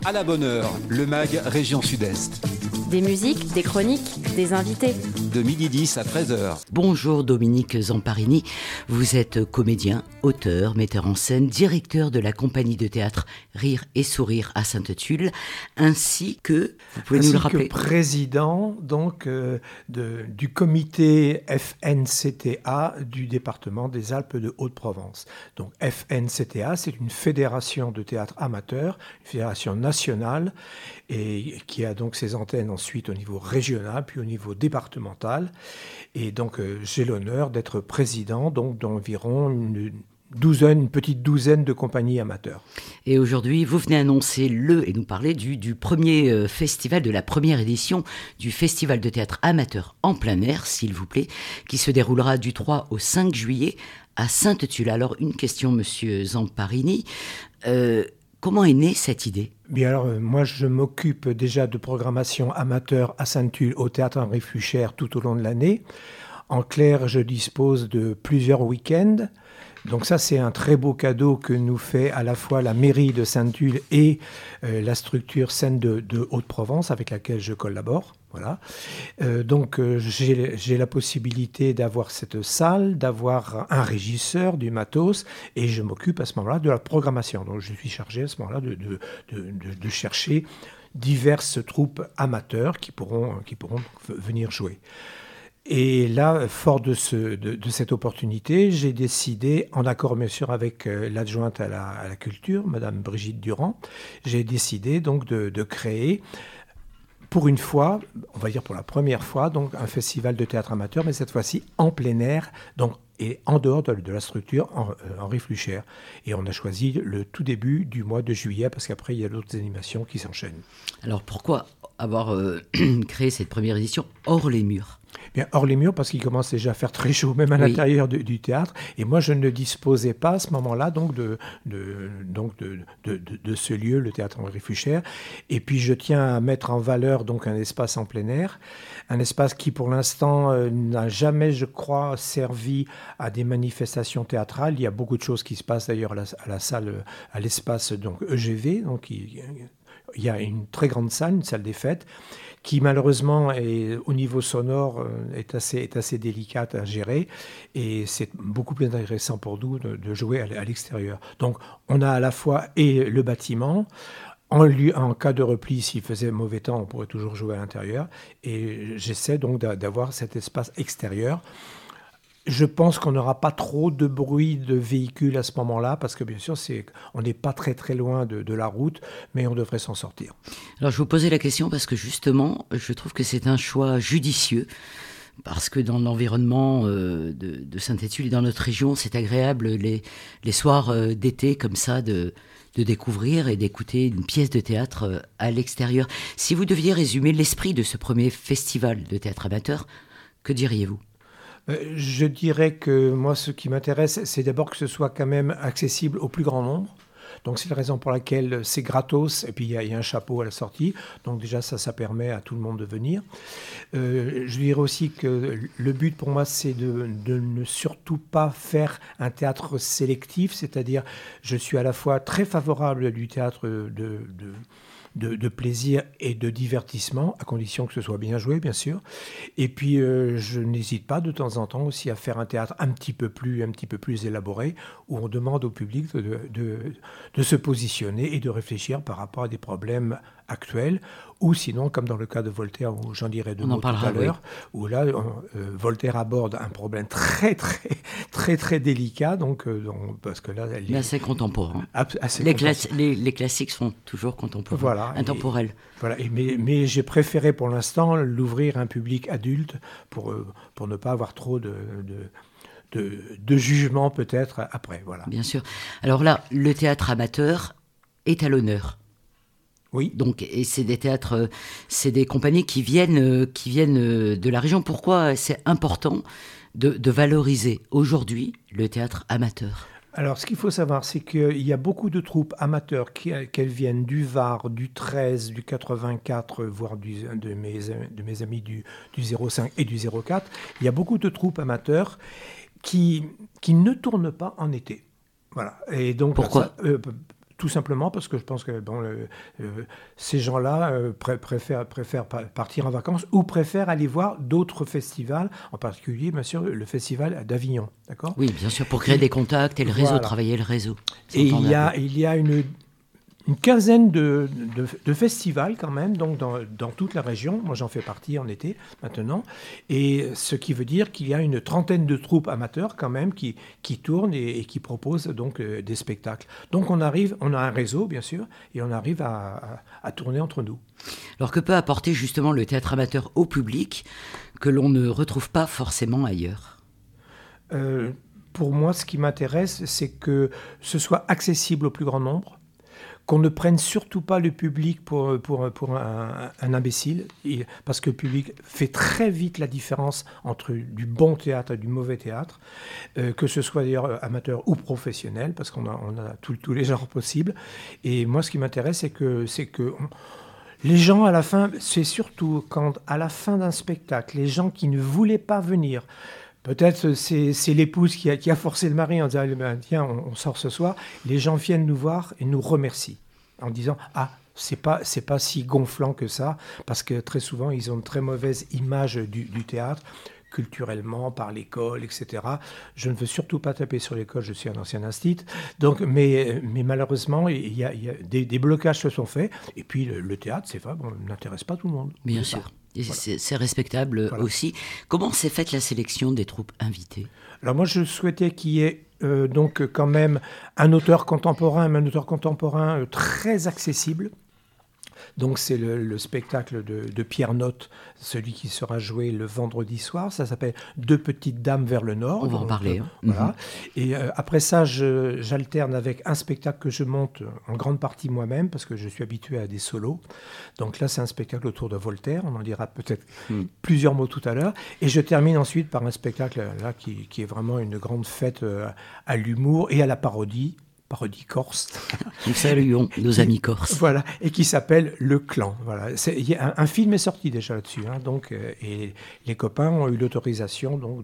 À la bonne heure, le MAG Région Sud-Est. Des musiques, des chroniques, des invités. De 12h10 à 13h. Bonjour Dominique Zamparini, vous êtes comédien, auteur, metteur en scène, directeur de la compagnie de théâtre Rire et Sourire à Sainte-Tulle, ainsi que, vous pouvez nous le rappeler, président donc, du comité FNCTA du département des Alpes de Haute-Provence. Donc FNCTA, c'est une fédération de théâtre amateur, une fédération nationale, et qui a donc ses antennes ensuite au niveau régional, puis au niveau départemental. Et donc j'ai l'honneur d'être président donc, d'environ une petite douzaine de compagnies amateurs. Et aujourd'hui, vous venez annoncer et nous parler du premier festival, de la première édition du Festival de théâtre amateur en plein air, s'il vous plaît, qui se déroulera du 3 au 5 juillet à Sainte-Tulle. Alors, une question, monsieur Zamparini. Comment est née cette idée ? Bien alors, moi je m'occupe déjà de programmation amateur à Sainte-Tulle au Théâtre Henri Fluchère tout au long de l'année. En clair, je dispose de plusieurs week-ends. Donc ça, c'est un très beau cadeau que nous fait à la fois la mairie de Sainte-Tulle et la structure Scène de Haute-Provence avec laquelle je collabore. Voilà. Donc j'ai la possibilité d'avoir cette salle, d'avoir un régisseur, du matos, et je m'occupe à ce moment-là de la programmation. Donc je suis chargé à ce moment-là de chercher diverses troupes amateurs qui pourront venir jouer. Et là, fort de cette opportunité, j'ai décidé, en accord bien sûr avec l'adjointe à la culture, Madame Brigitte Durand, j'ai décidé donc de créer, pour une fois, on va dire pour la première fois, donc un festival de théâtre amateur, mais cette fois-ci en plein air, donc, et en dehors de la structure Henri Fluchère. Et on a choisi le tout début du mois de juillet, parce qu'après, il y a d'autres animations qui s'enchaînent. Alors pourquoi avoir créé cette première édition hors les murs ? Bien, hors les murs, parce qu'il commence déjà à faire très chaud, même à l'intérieur du théâtre. Et moi, je ne disposais pas à ce moment-là donc de ce lieu, le théâtre Henri Fluchère. Et puis, je tiens à mettre en valeur donc un espace en plein air, un espace qui, pour l'instant, n'a jamais, je crois, servi à des manifestations théâtrales. Il y a beaucoup de choses qui se passent d'ailleurs à la salle, à l'espace donc EGV. Donc, il y a une très grande salle, une salle des fêtes, qui malheureusement, au niveau sonore, est assez délicate à gérer. Et c'est beaucoup plus intéressant pour nous de jouer à l'extérieur. Donc, on a à la fois le bâtiment. En cas de repli, s'il faisait mauvais temps, on pourrait toujours jouer à l'intérieur. Et j'essaie donc d'avoir cet espace extérieur. Je pense qu'on n'aura pas trop de bruit de véhicules à ce moment-là, parce que bien sûr, on n'est pas très très loin de la route, mais on devrait s'en sortir. Alors je vous posais la question parce que justement, je trouve que c'est un choix judicieux, parce que dans l'environnement de Sainte-Tulle et dans notre région, c'est agréable les soirs d'été comme ça de découvrir et d'écouter une pièce de théâtre à l'extérieur. Si vous deviez résumer l'esprit de ce premier festival de théâtre amateur, que diriez-vous ? Je dirais que moi, ce qui m'intéresse, c'est d'abord que ce soit quand même accessible au plus grand nombre. Donc c'est la raison pour laquelle c'est gratos, et puis il y a un chapeau à la sortie. Donc déjà, ça permet à tout le monde de venir. Je dirais aussi que le but pour moi, c'est de ne surtout pas faire un théâtre sélectif, c'est-à-dire je suis à la fois très favorable du théâtre de plaisir et de divertissement, à condition que ce soit bien joué, bien sûr. Et puis, je n'hésite pas de temps en temps aussi à faire un théâtre un petit peu plus élaboré, où on demande au public de se positionner et de réfléchir par rapport à des problèmes actuels, ou sinon, comme dans le cas de Voltaire, où j'en dirai deux mots tout à l'heure, où là, Voltaire aborde un problème très, très, très, très délicat, parce que là... Mais assez contemporain. Les classiques sont toujours contemporains, voilà, intemporels. Voilà, mais j'ai préféré pour l'instant l'ouvrir à un public adulte pour ne pas avoir trop de jugement peut-être après. Voilà. Bien sûr. Alors là, le théâtre amateur est à l'honneur. Oui. Donc, et c'est des théâtres, c'est des compagnies qui viennent de la région. Pourquoi c'est important de valoriser aujourd'hui le théâtre amateur ? Alors, ce qu'il faut savoir, c'est qu'il y a beaucoup de troupes amateurs qu'elles viennent du Var, du 13, du 84, voire de mes amis du 05 et du 04. Il y a beaucoup de troupes amateurs qui ne tournent pas en été. Voilà. Et donc, pourquoi ? tout simplement parce que je pense que ces gens-là préfèrent partir en vacances ou préfèrent aller voir d'autres festivals, en particulier, bien sûr, le festival d'Avignon. D'accord ? Oui, bien sûr, pour créer des contacts et le réseau, travailler le réseau. Et il y a une quinzaine de festivals quand même, donc dans toute la région. Moi, j'en fais partie en été maintenant. Et ce qui veut dire qu'il y a une trentaine de troupes amateurs quand même qui tournent et qui proposent donc des spectacles. Donc on a un réseau, bien sûr, et on arrive à tourner entre nous. Alors que peut apporter justement le théâtre amateur au public que l'on ne retrouve pas forcément ailleurs ? Pour moi, ce qui m'intéresse, c'est que ce soit accessible au plus grand nombre, qu'on ne prenne surtout pas le public pour un imbécile, parce que le public fait très vite la différence entre du bon théâtre et du mauvais théâtre, que ce soit d'ailleurs amateur ou professionnel, parce qu'on a tous les genres possibles. Et moi, ce qui m'intéresse, c'est que les gens, à la fin, c'est surtout quand, à la fin d'un spectacle, les gens qui ne voulaient pas venir, peut-être c'est l'épouse qui a forcé le mari en disant tiens, on sort ce soir. Les gens viennent nous voir et nous remercient en disant c'est pas si gonflant que ça, parce que très souvent ils ont une très mauvaise image du théâtre culturellement, par l'école, etc. Je ne veux surtout pas taper sur l'école, je suis un ancien institut. Donc, mais malheureusement, il y a des blocages se sont faits. Et puis le théâtre, c'est vrai, n'intéresse pas tout le monde. Bien sûr. Et voilà. C'est respectable aussi. Comment s'est faite la sélection des troupes invitées ? Alors moi, je souhaitais qu'il y ait donc quand même un auteur contemporain très accessible. Donc c'est le spectacle de Pierre Notte, celui qui sera joué le vendredi soir. Ça s'appelle « Deux petites dames vers le nord ». On va en parler. Voilà. Et après ça, j'alterne avec un spectacle que je monte en grande partie moi-même, parce que je suis habitué à des solos. Donc là, c'est un spectacle autour de Voltaire. On en dira peut-être plusieurs mots tout à l'heure. Et je termine ensuite par un spectacle là, qui est vraiment une grande fête à l'humour et à la parodie corse. Nous saluons nos amis corses. Voilà, et qui s'appelle Le Clan. Voilà. Un film est sorti déjà là-dessus, donc, et les copains ont eu l'autorisation donc,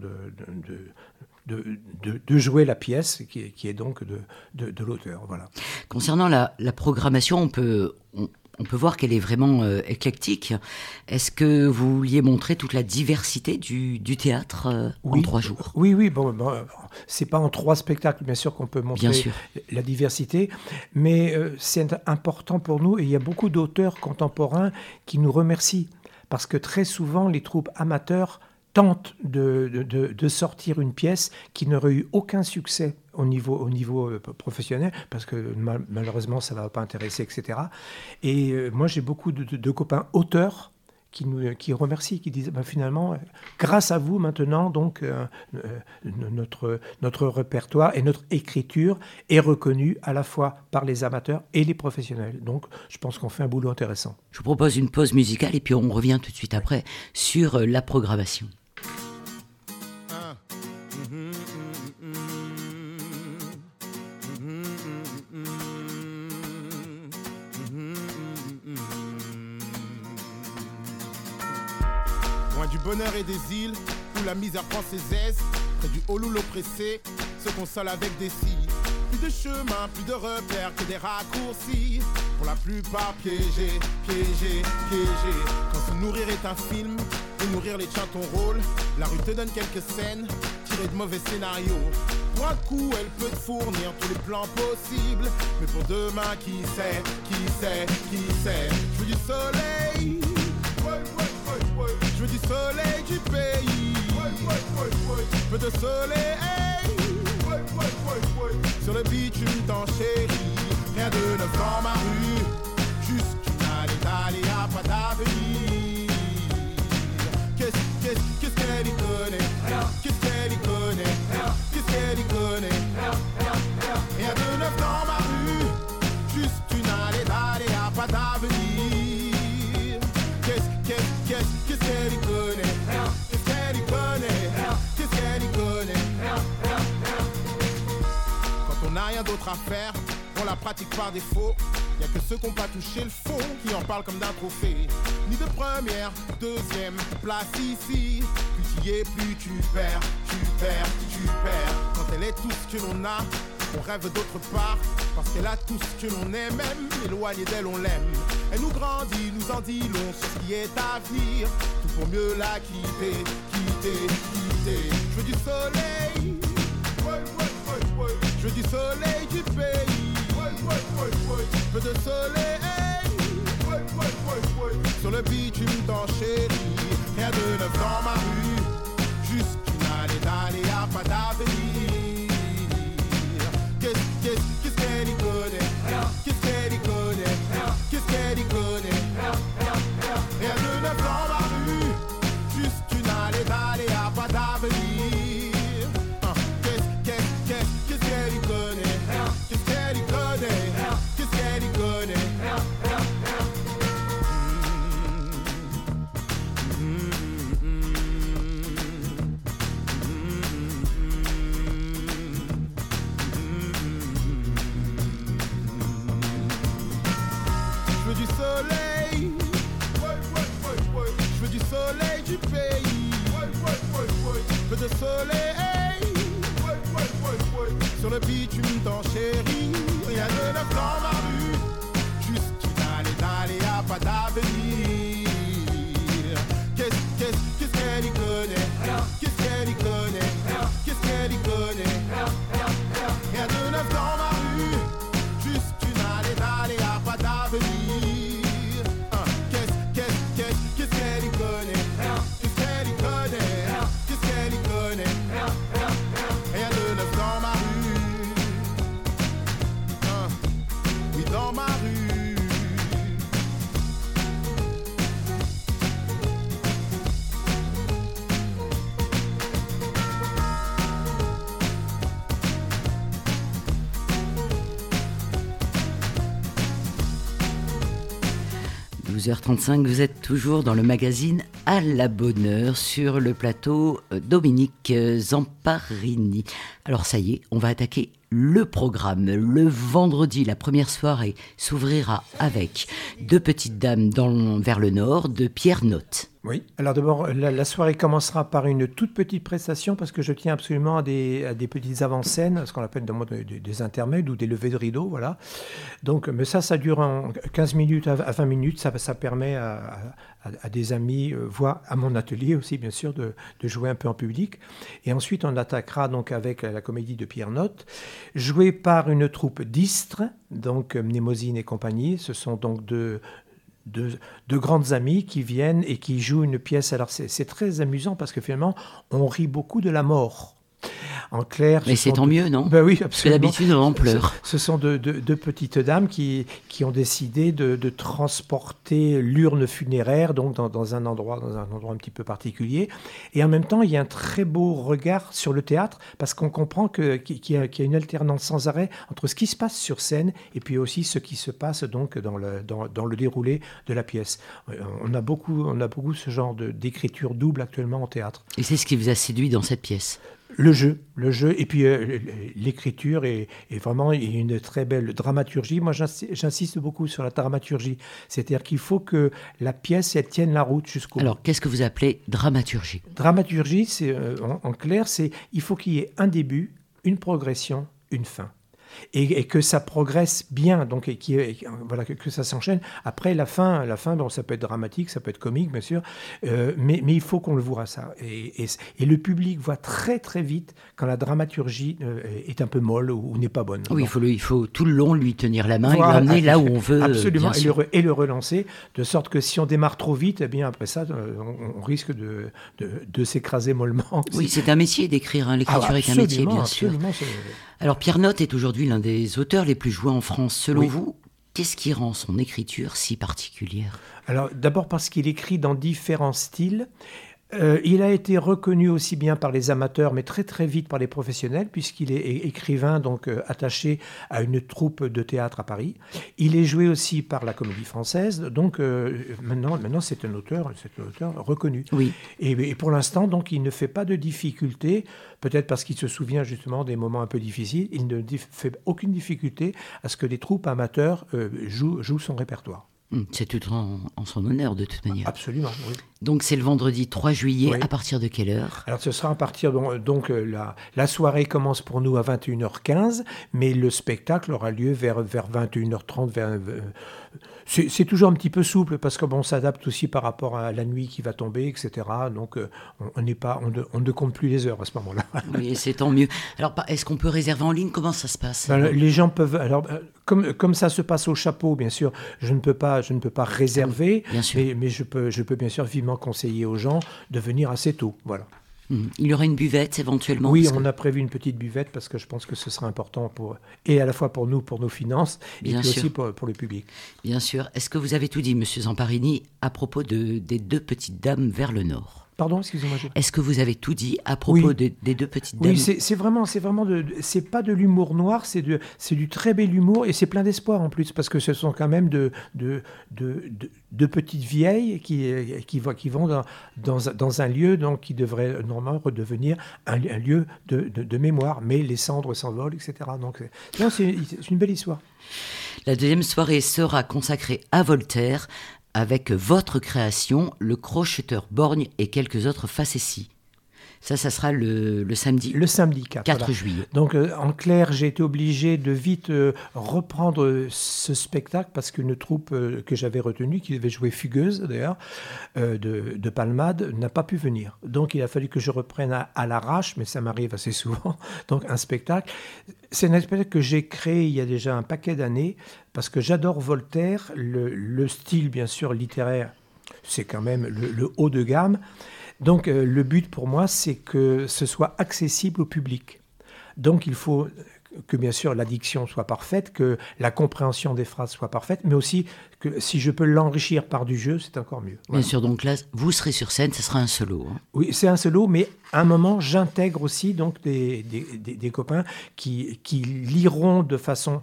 de jouer la pièce qui est donc de l'auteur. Voilà. Concernant la programmation, on peut voir qu'elle est vraiment éclectique. Est-ce que vous vouliez montrer toute la diversité du théâtre en 3 jours ? Oui. Bon, c'est pas en 3 spectacles, bien sûr, qu'on peut montrer la diversité, mais c'est important pour nous, et il y a beaucoup d'auteurs contemporains qui nous remercient, parce que très souvent, les troupes amateurs tentent de sortir une pièce qui n'aurait eu aucun succès au niveau professionnel, parce que malheureusement ça ne va pas intéresser, etc. Et moi j'ai beaucoup de copains auteurs qui remercient, qui disent finalement, grâce à vous maintenant, donc notre répertoire et notre écriture est reconnue à la fois par les amateurs et les professionnels. Donc je pense qu'on fait un boulot intéressant. Je vous propose une pause musicale et puis on revient tout de suite après sur la programmation. Loin du bonheur et des îles, où la misère prend ses aises, près du haut loup l'oppressé, se console avec des scies. Plus de chemin, plus de repères que des raccourcis, pour la plupart piégés. Quand se nourrir est un film, et nourrir les tiens ton rôle, la rue te donne quelques scènes, tirées de mauvais scénarios. Pour un coup, elle peut te fournir tous les plans possibles, mais pour demain, qui sait. Je veux du soleil, je veux du soleil du pays, je veux de soleil, sur le bitume t'en chérie, rien de neuf dans ma rue, juste une allée, y'a pas d'avenir. Qu'est-ce qu'elle y connaît? Qu'est-ce qu'elle y connaît? Qu'est-ce qu'elle y connaît? Rien de neuf dans ma rue, juste une allée, y'a pas d'avenir. Qu'est-ce qu'elle y connaît? Qu'est-ce qu'elle y connaît? Qu'est-ce qu'elle y connaît? Quand on n'a rien d'autre à faire, on la pratique par défaut. Y'a que ceux qui n'ont pas touché le fond qui en parlent comme d'un trophée. Ni de première, deuxième place ici. Plus tu y es, plus tu perds. Quand elle est tout ce que l'on a, on rêve d'autre part. Parce qu'elle a tout ce que l'on aime, même éloigné d'elle on l'aime. Elle nous grandit, nous en dit long sur ce qui est à venir. Tout pour mieux la quitter, quitter, quitter. Je veux du soleil, je veux du soleil du pays. Je veux de soleil sur le bitume d'enchéri. Rien de neuf dans ma rue, juste une allée d'aller à pas d'avenir. Qu'est-ce qu'elle y connaît? Qu'est-ce qu'elle y connaît? Qu'est-ce qu'elle y connaît? Rien de neuf dans ma rue, juste une allée d'aller à pas d'avenir. Qu'est-ce qu'elle y connaît? Qu'est-ce qu'elle y connaît? Qu'est-ce qu'elle y connaît? Je veux du soleil, je veux du soleil du pays. Je veux de soleil sur le bitume d'enchéri. Rien de neuf dans ma rue, juste une allée d'aller à pas d'avenir. Qu'est-ce qu'elle y connaît? Qu'est-ce qu'elle y connaît? Qu'est-ce qu'elle y connaît? Rien de neuf dans ma rue, juste une allée d'aller à pas d'avenir. Qu'est-ce qu'elle y connaît? Qu'est-ce qu'elle y connaît? Qu'est-ce qu'elle y connaît? Rien de neuf dans ma rue, oui dans ma rue. – 12h35, vous êtes toujours dans le magazine À la bonne heure sur le plateau Dominique Zamparini. Alors ça y est, on va attaquer le programme. Le vendredi, la première soirée s'ouvrira avec Deux petites dames vers le nord de Pierre Notte. Oui, alors d'abord, la soirée commencera par une toute petite prestation parce que je tiens absolument à des petites avant-scènes, ce qu'on appelle des intermèdes ou des levées de rideau, voilà. Donc, mais ça dure en 15 minutes à 20 minutes, ça permet à des amis, voire à mon atelier aussi, bien sûr, de jouer un peu en public. Et ensuite, on attaquera donc avec la comédie de Pierre Notte, jouée par une troupe d'Istres, donc Mnémosyne et compagnie. Ce sont donc deux grandes amies qui viennent et qui jouent une pièce. Alors c'est très amusant parce que finalement, on rit beaucoup de la mort. En clair, mais c'est tant mieux, non? Ben oui, absolument. Parce que d'habitude, on en pleure. Ce sont deux petites dames qui ont décidé de transporter l'urne funéraire donc dans un endroit un petit peu particulier. Et en même temps, il y a un très beau regard sur le théâtre parce qu'on comprend qu'il y a une alternance sans arrêt entre ce qui se passe sur scène et puis aussi ce qui se passe donc dans le déroulé de la pièce. On a beaucoup ce genre d'écriture double actuellement en théâtre. Et c'est ce qui vous a séduit dans cette pièce? Le jeu, et puis l'écriture est vraiment une très belle dramaturgie. Moi, j'insiste beaucoup sur la dramaturgie. C'est-à-dire qu'il faut que la pièce, elle tienne la route jusqu'au bout. Alors, qu'est-ce que vous appelez dramaturgie? Dramaturgie, c'est, en clair, il faut qu'il y ait un début, une progression, une fin. Et que ça progresse bien, donc que ça s'enchaîne. Après, la fin, bon, ça peut être dramatique, ça peut être comique, bien sûr, mais il faut qu'on le voit ça. Et le public voit très très vite quand la dramaturgie est un peu molle ou n'est pas bonne. Oui, il faut tout le long lui tenir la main et l'emmener là où on veut. Absolument, et le relancer, de sorte que si on démarre trop vite, eh bien après ça, on risque de s'écraser mollement. Oui, c'est un métier d'écrire, l'écriture est un métier, bien sûr. Alors Pierre Notte est aujourd'hui l'un des auteurs les plus joués en France. Selon vous, qu'est-ce qui rend son écriture si particulière? Alors d'abord parce qu'il écrit dans différents styles. Il a été reconnu aussi bien par les amateurs, mais très très vite par les professionnels, puisqu'il est écrivain donc attaché à une troupe de théâtre à Paris. Il est joué aussi par la Comédie Française, donc maintenant c'est un auteur reconnu. Oui. Et pour l'instant, donc il ne fait pas de difficultés, peut-être parce qu'il se souvient justement des moments un peu difficiles. Il ne fait aucune difficulté à ce que les troupes amateurs jouent son répertoire. C'est tout en son honneur, de toute manière. Absolument, oui. Donc c'est le vendredi 3 juillet, Oui. à partir de quelle heure? Alors ce sera à partir, la soirée commence pour nous à 21h15, mais le spectacle aura lieu vers 21h30, c'est toujours un petit peu souple parce qu'on s'adapte aussi par rapport à la nuit qui va tomber, etc. Donc on ne compte plus les heures à ce moment-là. Oui, c'est tant mieux. Alors, est-ce qu'on peut réserver en ligne? Comment ça se passe? Les gens peuvent. Alors, comme ça se passe au chapeau, bien sûr, je ne peux pas réserver, Bien sûr. mais je peux bien sûr vivement conseiller aux gens de venir assez tôt. Voilà. Il y aura une buvette éventuellement? Oui, parce que- on a prévu une petite buvette parce que je pense que ce sera important et à la fois pour nous, pour nos finances, et Bien puis sûr. aussi pour le public. Bien sûr. Est-ce que vous avez tout dit, Monsieur Zamparini, à propos des deux petites dames vers le nord? Pardon, excusez-moi. Est-ce que vous avez tout dit à propos Oui. des deux petites dames? Oui, c'est vraiment c'est pas de l'humour noir, c'est du très bel humour et c'est plein d'espoir en plus parce que ce sont quand même de petites vieilles qui vont dans un lieu donc qui devrait normalement redevenir un lieu de mémoire, mais les cendres s'envolent, etc. Donc non, c'est une belle histoire. La deuxième soirée sera consacrée à Voltaire, avec votre création, le crocheteur borgne et quelques autres facéties. Ça sera le samedi Le samedi 4. 4 voilà. juillet. Donc, en clair, j'ai été obligé de vite reprendre ce spectacle parce qu'une troupe que j'avais retenue, qui devait jouer Fugueuse d'ailleurs, de Palmade, n'a pas pu venir. Donc, il a fallu que je reprenne à l'arrache, mais ça m'arrive assez souvent, donc un spectacle. C'est un spectacle que j'ai créé il y a déjà un paquet d'années parce que j'adore Voltaire, le style bien sûr littéraire, c'est quand même le haut de gamme. Donc le but pour moi, c'est que ce soit accessible au public. Donc il faut que bien sûr la diction soit parfaite, que la compréhension des phrases soit parfaite, mais aussi que si je peux l'enrichir par du jeu, c'est encore mieux. Voilà. Bien sûr, donc là, vous serez sur scène, ce sera un solo. Hein. Oui, c'est un solo, mais à un moment, j'intègre aussi donc des copains qui liront de façon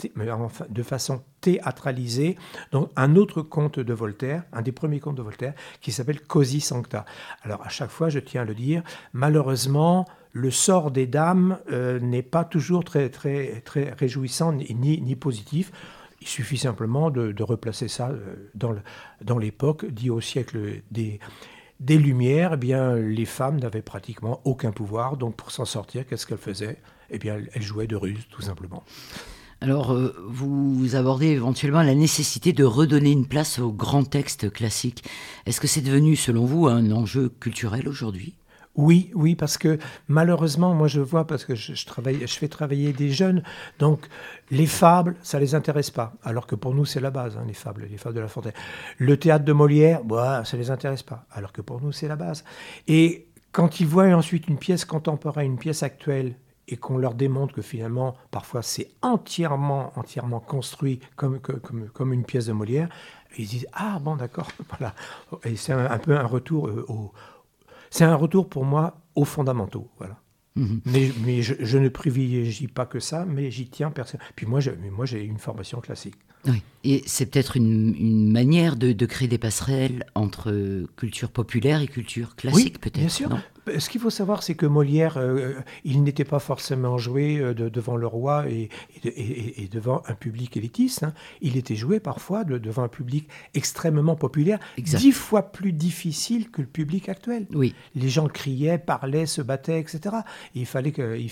théâtralisée, donc un autre conte de Voltaire, un des premiers contes de Voltaire, qui s'appelle Così Sancta. Alors à chaque fois, je tiens à le dire, malheureusement, le sort des dames n'est pas toujours très, très, très réjouissant ni positif. Il suffit simplement de replacer ça dans l'époque, dit au siècle des Lumières, eh bien, les femmes n'avaient pratiquement aucun pouvoir, donc pour s'en sortir, qu'est-ce qu'elles faisaient? Eh bien, elles jouaient de ruse, tout simplement. Alors, vous abordez éventuellement la nécessité de redonner une place aux grands textes classiques. Est-ce que c'est devenu, selon vous, un enjeu culturel aujourd'hui ? Oui, parce que malheureusement, moi je vois, parce que je fais travailler des jeunes, donc les fables, ça les intéresse pas, alors que pour nous c'est la base, hein, les fables de La Fontaine. Le théâtre de Molière, ça les intéresse pas, alors que pour nous c'est la base. Et quand ils voient ensuite une pièce contemporaine, une pièce actuelle, et qu'on leur démontre que finalement, parfois c'est entièrement construit comme une pièce de Molière, ils disent « Ah bon, d'accord, voilà ». Et c'est un peu un retour C'est un retour pour moi aux fondamentaux, voilà. Mmh. Mais je ne privilégie pas que ça, mais j'y tiens personnellement. Puis moi, j'ai une formation classique. Oui, et c'est peut-être une manière de créer des passerelles entre culture populaire et culture classique, oui, peut-être. Bien sûr. Non ? Ce qu'il faut savoir, c'est que Molière, il n'était pas forcément joué devant le roi et devant un public élitiste. Hein. Il était joué parfois devant un public extrêmement populaire, exact. 10 fois plus difficile que le public actuel. Oui. Les gens criaient, parlaient, se battaient, etc. Et il fallait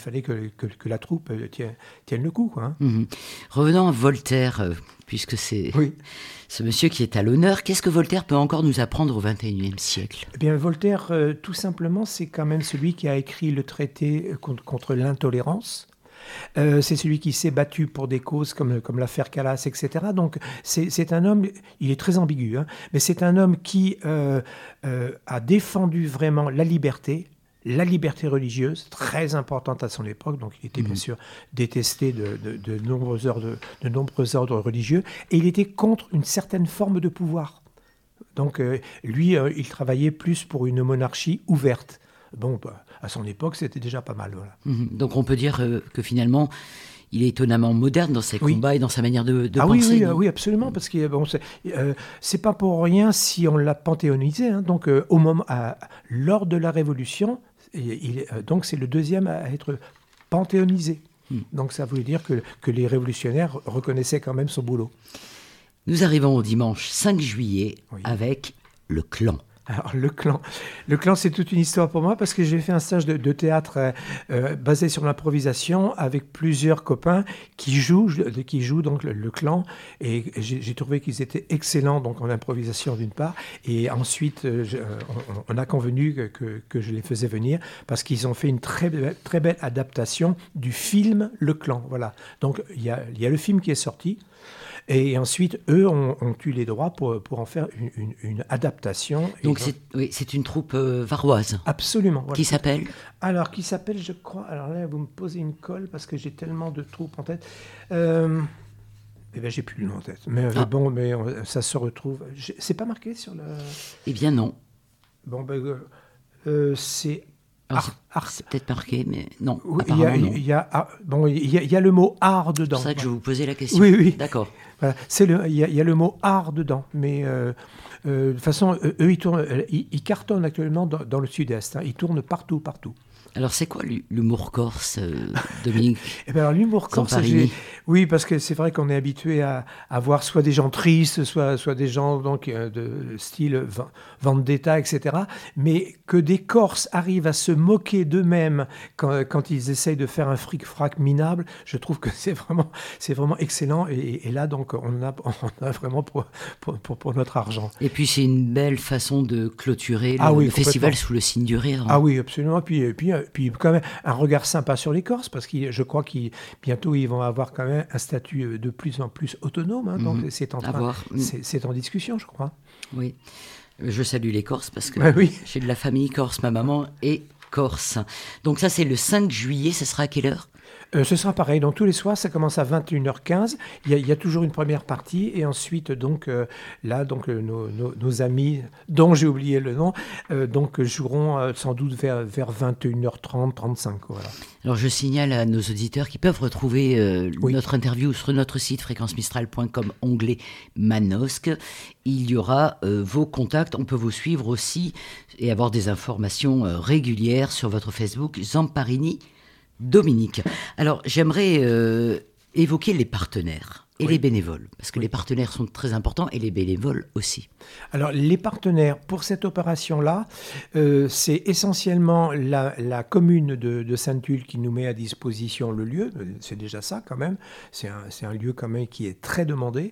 que la troupe tienne le coup. Quoi, hein. Mm-hmm. Revenons à Voltaire, puisque c'est ce monsieur qui est à l'honneur. Qu'est-ce que Voltaire peut encore nous apprendre au XXIe siècle ? Eh bien, Voltaire, tout simplement, c'est quand même celui qui a écrit le traité contre l'intolérance. C'est celui qui s'est battu pour des causes comme l'affaire Calas, etc. Donc, c'est un homme, il est très ambigu, hein, mais c'est un homme qui a défendu vraiment la liberté religieuse, très importante à son époque, donc il était bien sûr détesté de nombreux ordres religieux, et il était contre une certaine forme de pouvoir. Donc lui, il travaillait plus pour une monarchie ouverte. Bon, à son époque, c'était déjà pas mal. Voilà. Donc on peut dire que finalement, il est étonnamment moderne dans ses combats et dans sa manière de penser. Oui, absolument, parce que c'est pas pour rien si on l'a panthéonisé. Hein. Donc lors de la Révolution, donc c'est le deuxième à être panthéonisé. Donc ça voulait dire que les révolutionnaires reconnaissaient quand même son boulot. Nous arrivons au dimanche 5 juillet avec Le Clan. Alors, le clan, c'est toute une histoire pour moi parce que j'ai fait un stage de théâtre basé sur l'improvisation avec plusieurs copains qui jouent donc le clan, et j'ai trouvé qu'ils étaient excellents donc en improvisation d'une part, et ensuite on a convenu que je les faisais venir parce qu'ils ont fait une très belle adaptation du film Le Clan. Voilà. Donc il y a le film qui est sorti. Et ensuite, eux ont eu les droits pour en faire une adaptation. Donc c'est une troupe varoise. Absolument. Voilà. Qui s'appelle ? Alors, je crois... Alors là, vous me posez une colle parce que j'ai tellement de troupes en tête. J'ai plus le nom en tête. Mais bon, ça se retrouve... C'est pas marqué sur le... Eh bien non. Bon, c'est... C'est peut-être marqué, mais non. Oui, apparemment non. Il y a le mot art dedans. C'est pour ça que je vous posais la question. Oui. D'accord. Voilà. Il y a le mot art dedans, mais de toute façon, eux, ils cartonnent actuellement dans le sud-est. Hein. Ils tournent partout. Alors, c'est quoi l'humour corse, Dominique ? Alors, l'humour corse, oui, parce que c'est vrai qu'on est habitué à voir soit des gens tristes, soit des gens donc, de style vendetta, etc. Mais que des Corses arrivent à se moquer d'eux-mêmes quand ils essayent de faire un fric-frac minable, je trouve que c'est vraiment excellent. Et là, donc, on a vraiment pour notre argent. Et puis, c'est une belle façon de clôturer le festival sous le signe du rire. Ah oui, absolument. Puis quand même un regard sympa sur les Corses, parce que je crois qu'ils bientôt ils vont avoir quand même un statut de plus en plus autonome. Hein, donc c'est en discussion, je crois. Oui, je salue les Corses parce que j'ai de la famille corse, ma maman est corse. Donc ça c'est le 5 juillet, ça sera à quelle heure ? Ce sera pareil, donc tous les soirs, ça commence à 21h15. Il y a toujours une première partie, et ensuite, donc, nos amis, dont j'ai oublié le nom, joueront sans doute vers 21h30, 35. Voilà. Alors, je signale à nos auditeurs qui peuvent retrouver notre interview sur notre site fréquencemistral.com, onglet Manosque. Il y aura vos contacts. On peut vous suivre aussi et avoir des informations régulières sur votre Facebook, Zamparini Dominique. Alors, j'aimerais évoquer les partenaires et les bénévoles, parce que les partenaires sont très importants et les bénévoles aussi. Alors, les partenaires, pour cette opération-là, c'est essentiellement la commune de Sainte-Tulle qui nous met à disposition le lieu. C'est déjà ça, quand même. C'est un lieu, quand même, qui est très demandé.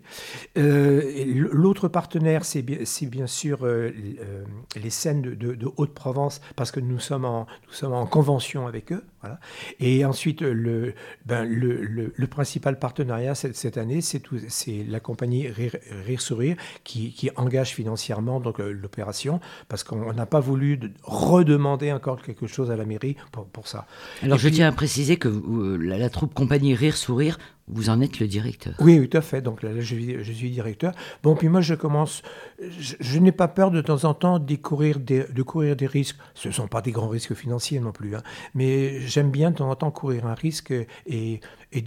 L'autre partenaire, c'est bien sûr les scènes de Haute-Provence, parce que nous sommes en convention avec eux. Voilà. Et ensuite, le principal partenariat cette année, c'est la compagnie Rire Sourire qui engage financièrement donc l'opération, parce qu'on n'a pas voulu redemander encore quelque chose à la mairie pour ça. Alors je tiens à préciser que la troupe compagnie Rire Sourire, vous en êtes le directeur. Oui, tout à fait. Donc là, je suis directeur. Bon, puis moi, je n'ai pas peur de temps en temps de courir des risques. Ce ne sont pas des grands risques financiers non plus, hein. Mais j'aime bien de temps en temps courir un risque et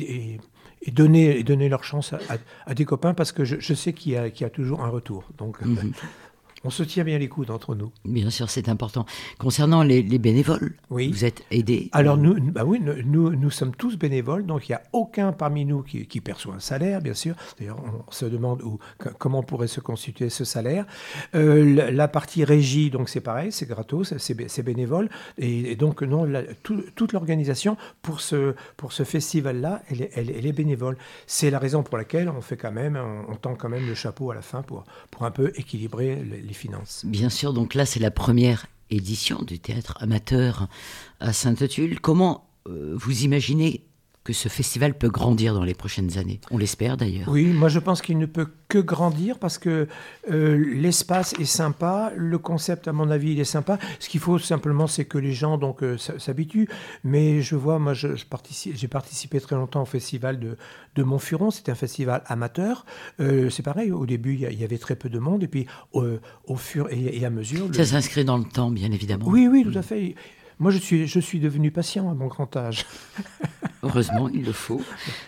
donner leur chance à des copains, parce que je sais qu'il y a toujours un retour. Donc, on se tient bien les coudes entre nous. Bien sûr, c'est important. Concernant les bénévoles, vous êtes aidés ? Alors, nous sommes tous bénévoles, donc il n'y a aucun parmi nous qui perçoit un salaire, bien sûr. D'ailleurs, on se demande comment pourrait se constituer ce salaire. La partie régie, donc c'est pareil, c'est gratos, c'est bénévole. Et donc, non, toute l'organisation pour ce festival-là, elle est bénévole. C'est la raison pour laquelle on tend quand même le chapeau à la fin pour un peu équilibrer les finances. Bien sûr, donc là, c'est la première édition du théâtre amateur à Sainte-Tulle. Comment vous imaginez que ce festival peut grandir dans les prochaines années ? On l'espère d'ailleurs. Oui, moi je pense qu'il ne peut que grandir, parce que l'espace est sympa, le concept à mon avis il est sympa. Ce qu'il faut simplement, c'est que les gens donc s'habituent. Mais je vois, moi j'ai participé très longtemps au festival de Montfuron. C'était un festival amateur. C'est pareil, au début il y avait très peu de monde, et puis au fur et à mesure... Ça s'inscrit dans le temps, bien évidemment. Oui, tout à fait. Moi je suis devenu patient à mon grand âge. Heureusement, il le faut.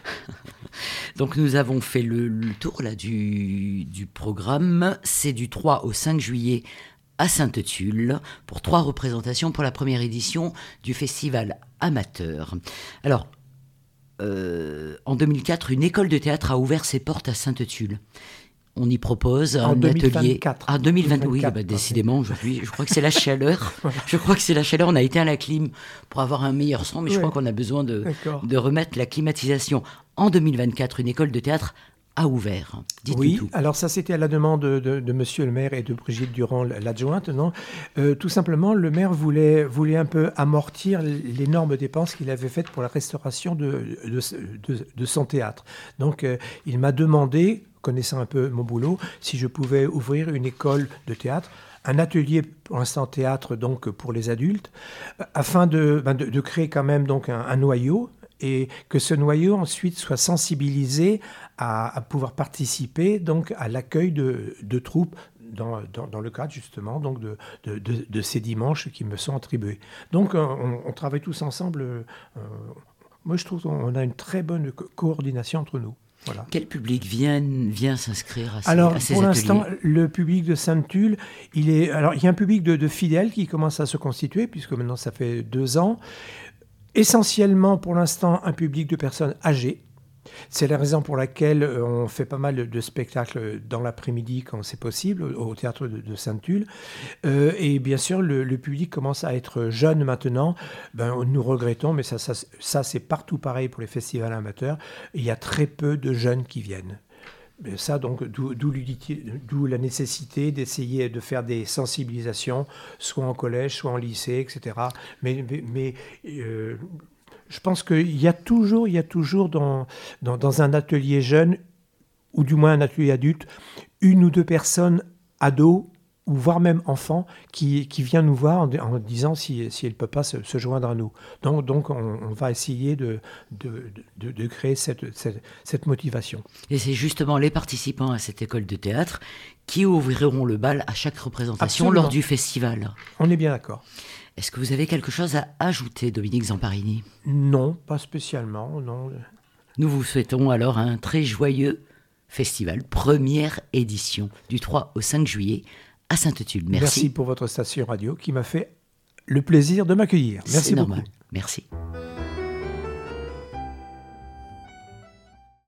Donc nous avons fait le tour là, du programme. C'est du 3 au 5 juillet à Sainte-Tulle pour 3 représentations pour la première édition du festival amateur. Alors, en 2004, une école de théâtre a ouvert ses portes à Sainte-Tulle. on y propose En un 2024. atelier. 2020, oui, 2024, décidément, aujourd'hui, je crois que c'est la chaleur. On a éteint la clim pour avoir un meilleur son, mais je crois qu'on a besoin de remettre la climatisation. En 2024, une école de théâtre a ouvert. Dites-nous tout. Alors ça c'était à la demande de Monsieur le maire et de Brigitte Durand, l'adjointe, non tout simplement, le maire voulait un peu amortir l'énorme dépense qu'il avait faite pour la restauration de son théâtre. Donc il m'a demandé, connaissant un peu mon boulot, si je pouvais ouvrir une école de théâtre, un atelier pour l'instant théâtre donc pour les adultes, afin de créer quand même donc un noyau, et que ce noyau ensuite soit sensibilisé à pouvoir participer donc à l'accueil de troupes dans le cadre justement donc de ces dimanches qui me sont attribués. Donc on travaille tous ensemble. Moi je trouve qu'on a une très bonne coordination entre nous. Voilà. Quel public vient s'inscrire à ces Alors, ateliers? pour l'instant, le public de Sainte-Tulle, il y a un public de fidèles qui commence à se constituer, puisque maintenant ça fait 2 ans. Essentiellement, pour l'instant, un public de personnes âgées. C'est la raison pour laquelle on fait pas mal de spectacles dans l'après-midi quand c'est possible, au théâtre de Sainte-Tulle. Et bien sûr, le public commence à être jeune maintenant. Nous regrettons, mais ça c'est partout pareil pour les festivals amateurs. Il y a très peu de jeunes qui viennent. Ça, donc, d'où la nécessité d'essayer de faire des sensibilisations, soit en collège, soit en lycée, etc. Mais je pense qu'il y a toujours dans un atelier jeune, ou du moins un atelier adulte, 1 ou 2 personnes ados, ou voire même enfants, qui vient nous voir en disant si elle ne peut pas se joindre à nous. Donc on va essayer de créer cette motivation. Et c'est justement les participants à cette école de théâtre qui ouvriront le bal à chaque représentation. Absolument. Lors du festival. On est bien d'accord. Est-ce que vous avez quelque chose à ajouter, Dominique Zamparini? Non, pas spécialement, non. Nous vous souhaitons alors un très joyeux festival, première édition, du 3 au 5 juillet, à Sainte-Tulle. Merci. Merci pour votre station radio qui m'a fait le plaisir de m'accueillir. Merci beaucoup. C'est normal. Merci.